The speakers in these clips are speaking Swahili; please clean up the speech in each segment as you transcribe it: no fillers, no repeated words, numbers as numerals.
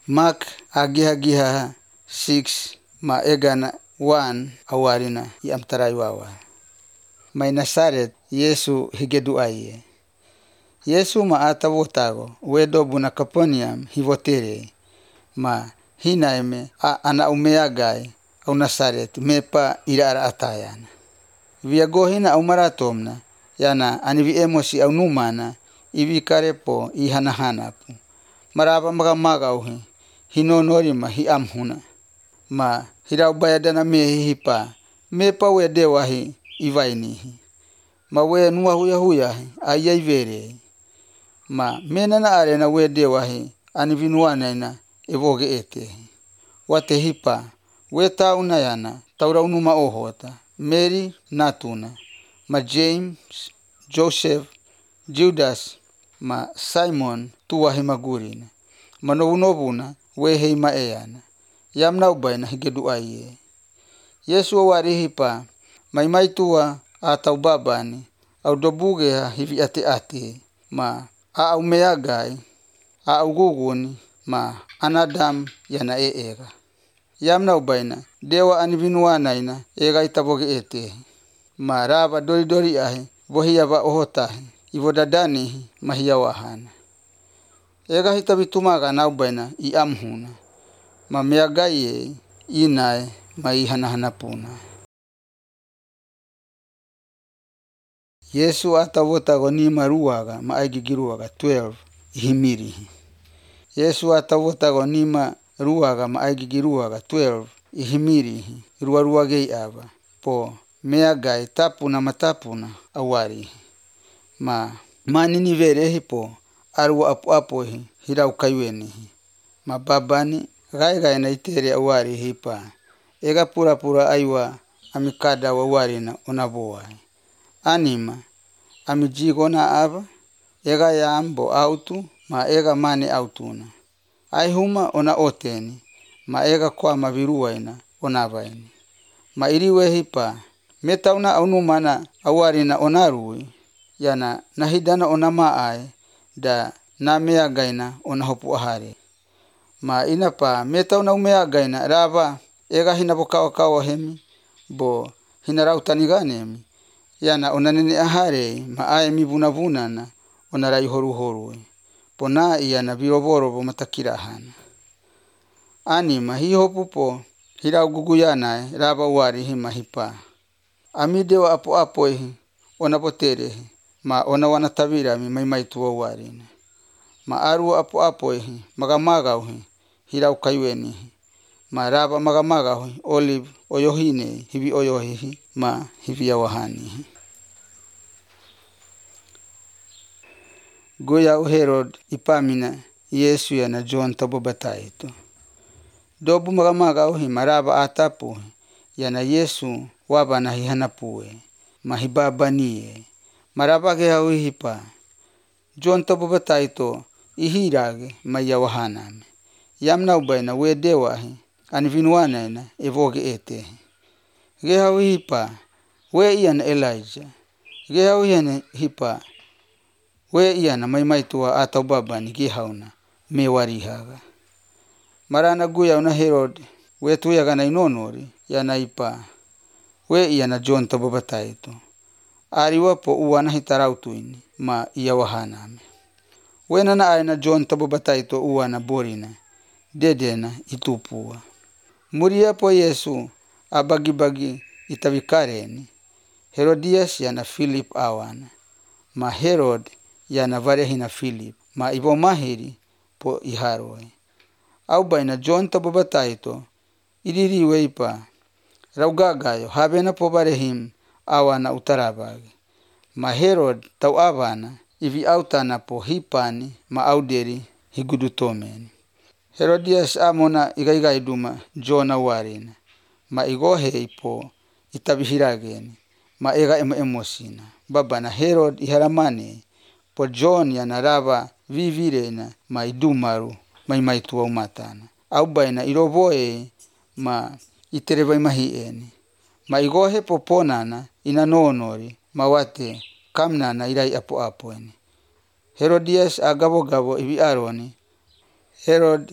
Mark agiha 6 ma egana 1 awarina yamtaraywawa. May Nazaret Yesu higeduaye. Yesu ma atawotago wedo buna Capernaum hivotere ma hinaime ana umeagai au Nazaret mepa ira atayana. Viagohina au maratomna yana anivi emosi au numana ivi karepo ihanahanapu. Maraba magamagauhi hinonorima hi amhuna. Ma hirau bayadana mehi hipa mepa wedewahi ivainihi. Ma we nuwa huyahi ayaivere. Ma menana arena wedewahi anivinuanaina evoge ete. Wate hipa we tauna yana taura unuma ohota. Mary natuna. Ma James, Joseph, Judas, ma Simon tuwahi magurina. Ma novuna we heima eyana. Yamna ubaina higeduaye. Yesu awari hipa maimai tuwa atau babani au dobugeha hivi ate ma au meagai au guguni ma anadam yana eega. Yamna ubaina dewa anivinuanaina ega itaboge ete. Ma raba dori ahi vohiyaba ohotahi ivodadani mahiyawahana. Ega hitabitumaga naubaina iamhuna. Ma meagaye inae ma ihanahanapuna. Yesu atawotago nima ruaga ma aigigiruaga 12 ihimirihi. Yesu atawotago nima ruaga ma aigigiruaga 12 ihimirihi ruaruagei ava. Po meagai tapuna matapuna awarihi. Ma maniniverehi po arua apu-apuhi hirau kaiwenihi. Ma babani gai na itere awari hipa. Ega pura aiwa amikada wawarina onaboai. Anima amijigona ava ega yambo autu ma ega mane autuna. Aihuma ona oteni ma ega kwa maviruaina onavaini. Ma iriwe hipa metauna aunumana awarina onarui yana nahidana onamaai da na meagaina onahopu ahare. Ma inapa metauna umeagaina raba ega hinabokawa hemi bo hinarautaniganemi yana onanene ahare ma aemi vunavunana onarai horu. Pona yana virovorovo matakirahana. Anima hihopu po hirau guguyana raba wari hima hipa. Amidewa apu-apuhi onaboterehi ma onawana tavirami maimaitua warina. Ma arua apu-apuhi magamagauhi hirau kaiwenihi. Ma raba magamagauhi olive oyohine hivi oyohihi ma hivi yawahanihi. Goyau Herod ipamina Yesu yana John tabobataito. Dobu magamagauhi maraba atapuhi yana Yesu wabana hihanapue ma hibabanie. Maraba gehaui hipa John tabobataito ihirage ma yawahaname. Yamna ubaina wedewahi anivinuanaina evoge etehi. Gehaui hipa we iana Elijah. Gehaui hipa we iana maimaitua atau babani gehauna mewarihaga. Marana guyauna Herod we tuyagana inonori yana ipa we iana John tabobataito. Ariwapo uwana hitarautuini ma iyawahaname. Wenana aina John tabobataito uwana borina dedena itupua. Muriapo Yesu abagi itavikareni. Herodias yana Philip awana. Ma Herod yana varehina Philip. Ma ibomahiri po iharoi. Au baina John tabobataito iririwe ipa. Raugagayo habena po varehim awana utarabagi. Ma Herod tau awana ivi autana po hipani ma auderi higudutomeni. Herodias amona igaigaiduma John awarina. Ma igohe ipo itavihirageni. Ma ega emosina. Babana Herod iharamane po John yana raba vivirena ma idumaru maimaitua umatana. Au baina irovoe ma iterevai mahieni. Ma igohe poponana inanonori ma wate kamnana irai apu-apueni. Herodias agabo ivi aroni. Herod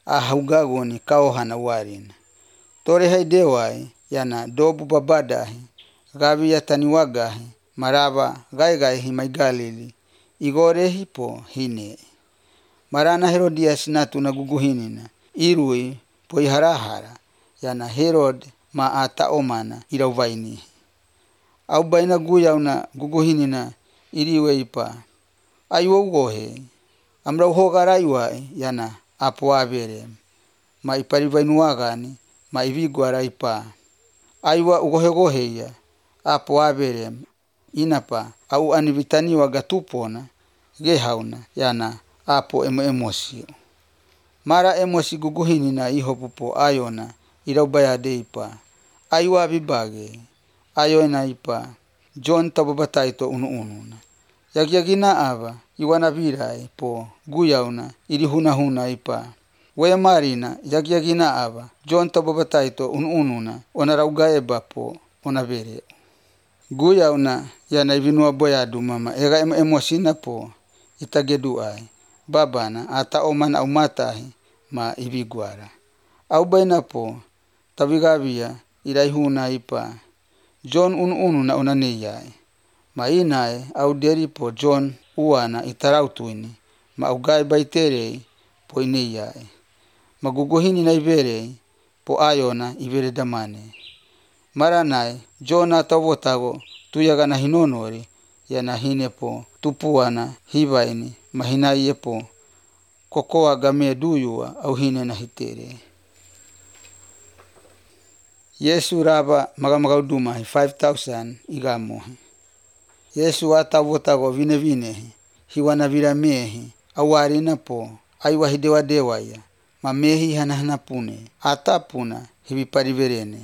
ahugagoni kaohana warina. Tore haidewai yana dobu babadahi, gavi yataniwagahi, marava gai mai Galili, igorehi po hine. Marana Herodias natu na guguhinina, irui po iharahara, yana Herod ma ata omana irauvaini. Au baina guyau na guguhinina iriwe ipa. Ayuwa ugohe, amra uhogara iwai yana apo avere. Ma iparivainuagani, ma iviguara ipa. Ayuwa ugohe apo avere. Inapa au anivitaniwa gatupona, gehauna yana apo emosio. Mara emosi guguhinina ihopupo ayona iraubayade ipa. Ayuwa abibage, ayona ipa. John tababataito ununa. Yagyagina ava, iwana virai po guyauna irihuna ipa. We marina yagyagina ava, John tababataito ununa, onaraugaeba po onavere. Guyauna yana ivinua boyadu mama, ega emosina po itageduai. Babana ata omana au matahi ma iviguara. Au baina po tavigavia iraihuna ipa. John ununa onaneyai. Ma inae au deri po John uana itarautuini. Ma au gai baiterei po ineyai. Ma guguhini na iverei po ayona ivere damane. Maranai John atavotago tuyagana hinonori yana hine po tupuana hivaini mahinaie po kokoa game duyua au hine na hitere. Yesu raba magamagauduma 5,000 igamohi. Yesu atavotago vinevinehi hiwana viramehi awarina po aiwa hidewadewaya mamehi hanahana atapuna hivipariverene.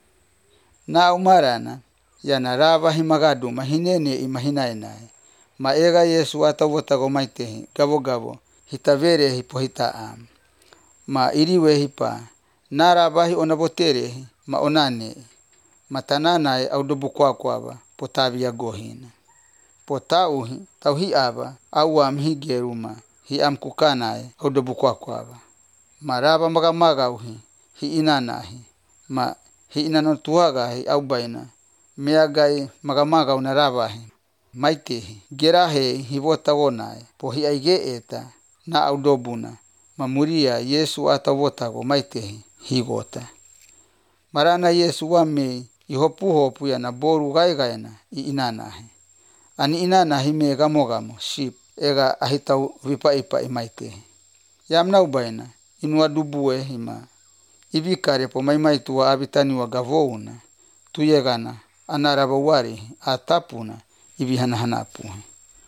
Na umarana yana rava himagaduma hinene imahinainae. Ma ega Yesu atavotago maitehi gabo hitavere hipo hitaam. Ma iriwe hipa narabahi onaboterehi ma onane. Matananae au dobukwakwa potavia gohina. Potauhi tauhi aba awam higeruma hiam kukanae au dobukwakwa. Ma rava magamagauhi hi inanahi. Ma hi inanotuagahi au baina. Meagai magamagau na ravahi. Maitehi gerahe hivotagonae po hi aigeeta na au dobuna. Mamuria Yesu atavotago maitehi higota. Marana Yesu wame ihopu yana boru gaigaina inanahi. Ani inanahi me gamogamo ship ega ahitau vipaipa imaitehi. Yamna ubaina inua dubue hima. Ivikare po maimaitua abitaniwa gavouna. Tuyegana anaraba wari atapuna ibihanahanapuhi.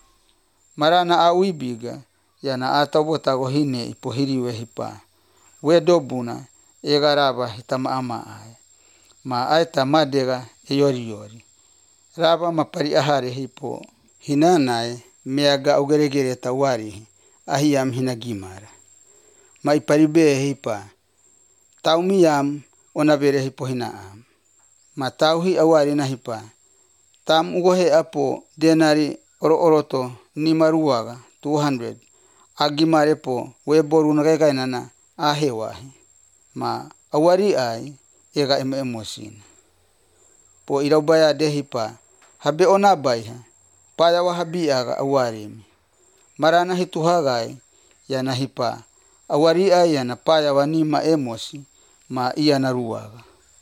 Marana au ibiga yana atavotago hine ipo hiriwe hipa. We dobuna ega raba hitama amaai. Ma aita madega eyori. Raba mapari ahare hipo. Hinanae meaga ugeregere tawari ahiyam hinagimara. Ma iparibe hipa. Taumiyam onavere hipo hinaam. Ma tauhi awari na hipa. Tam ugohe apo denari oroto nimaruaga 200. Agimare po weboru nagaigainana ahewahi. Ma awari ai ega emosina. Po iraubaya dehipa. Habe onabaiha. Payawa habiaga awarimi. Marana hituhagai yana hipa. Awari ai yana payawa nima emosi ma iya naruaga.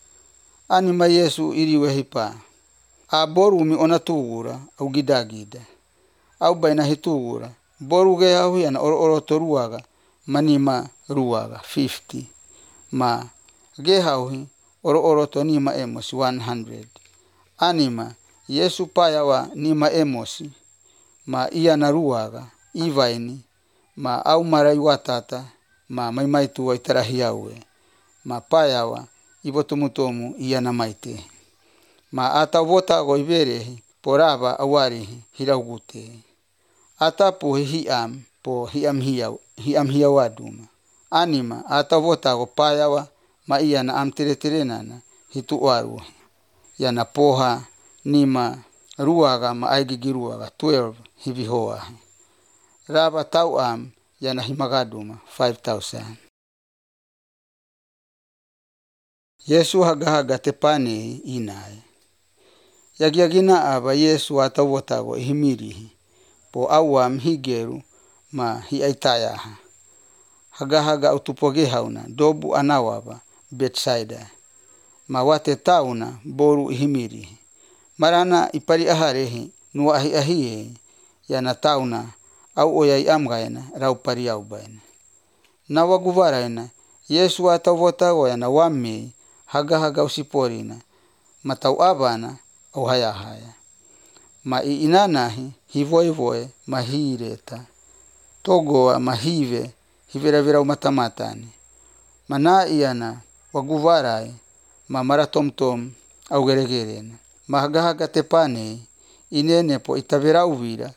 Anima Yesu iriwe hipa. Borumi onatugura au gidagida. Au baina hitugura. Boruge au yana oroto ruaga manima ruaga 50. Ma gehauhi oroto nima emosi 100. Anima Yesu payawa nima emosi ma iya naruaga ivaini ma au marai watata ma maimaitua itarahiaue. Ma payawa ibotumutomu iya namaite. Ma atavotago iverehi porava awarihi hiraugute. Atapu hiam po hiam hiawaduma. Anima atavotago payawa ma iya na amtereterenana hituaruhi. Yana poha nima ruaga ma aigigiruaga 12 hivihoahi. Rava tauam yana himagaduma 5,000. Yesu hagahaga tepane inae. Yagiagina aba Yesu atawotago ihimirihi. Po awam higeru ma hiaitayaha. Hagahaga utupoge hauna dobu anawaba Betsaida. Ma wate tauna boru ihimirihi. Marana ipari aharehi nuwa ahi yana tauna au oyai amgaena rau pari aubaena. Na waguvaraina Yesu atawotago yana wame hagahaga usiporina. Matau abana au haya. Ma inanahi hivoe mahireta. Togoa mahive hiveravira umatamatani. Mana iana waguvarai ma maratomtom au geregerena. Ma hagahaga tepane inene po itavera uvira.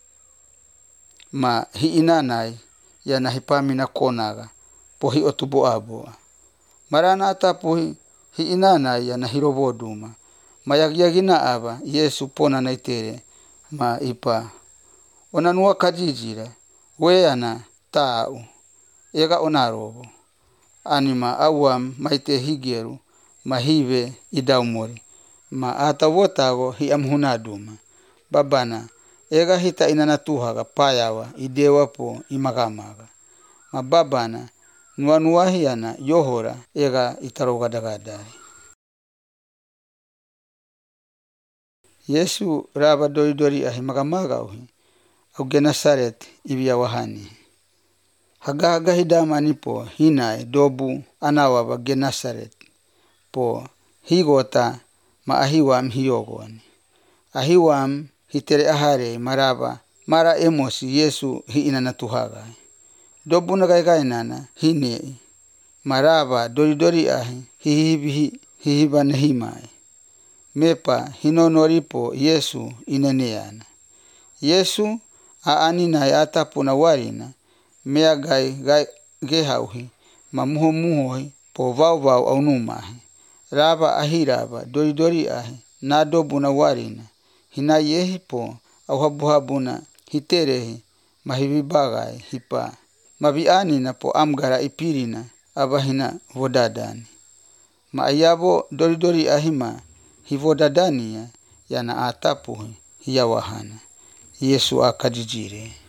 Ma inanai yana hipamina konaga po hi otubo aboa. Marana atapu inanai yana hirovoduma. Mayagiagina aba Yesu pona naitere ma ipa. Onanua kajijira weana tau ega onarobo. Anima awam maite higeru mahive idaumori. Ma atawotago hiamhunaduma. Babana ega hita inanatuhaga payawa idewa po imagamaga. Ma babana nuahiana yohora ega itarogadagadi. Yesu raba dori ahi magamaga uhi. Au Genasaret ibia wahani. Hagahaga hidamani po hinae dobu anawaba Genasaret. Po higota ma ahiwam hiyogoni. Ahiwam hitere ahare maraba. Mara emosi Yesu hi inanatuhaga. Dobu nagaigainana hinei. Maraba dori ahi hihibane himai. Mepa hinonoripo Yesu inaneana. Yesu aanina atapuna warina. Mea gai gehauhi. Mamuhohi po vau au numahi. Raba ahiraba dori ahi. Na dobu na warina. Hinayehi po au habuhabuna hiterehi. Mahivibagai hipa. Mabianina po amgara ipirina. Abahina vodadani. Maayabo dori ahima. Hivodadania yana atapuhi hiya wahana. Yesu akajijire.